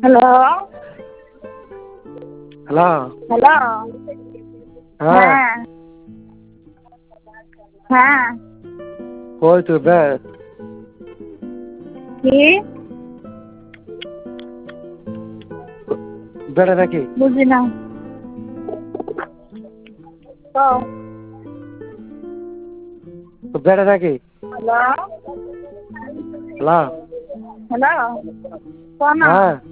Hello hello. Hello. হ্যাঁ। হ্যাঁ হ্যাঁ। কই তুই কি বেড়ে নাকি? বুঝি না তো। বেড়ে নাকি? Hello hello. হ্যালো কোন হ্যাঁ।